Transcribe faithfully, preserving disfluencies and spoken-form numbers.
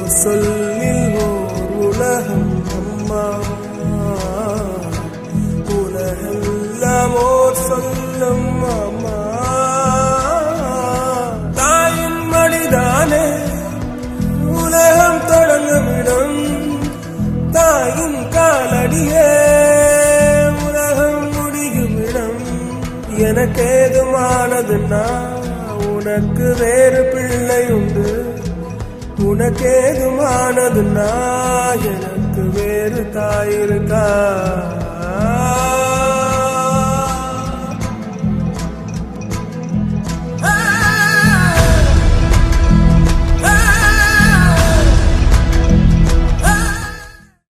சொல்லில் ஓர் உலகம் அம்மா, உலகெல்லாம் ஓர் சொல்லும் அம்மா. தாயின் மடிதானே உலகம் தொடங்குமிடம், தாயின் காலடியே உலகம் முடியுமிடம். எனக்கேதுமானதுன்னா உனக்கு வேறு பிள்ளை உண்டு, உனக்கேதுமானதுன்னா எனக்கு வேறு தாயிருக்கா.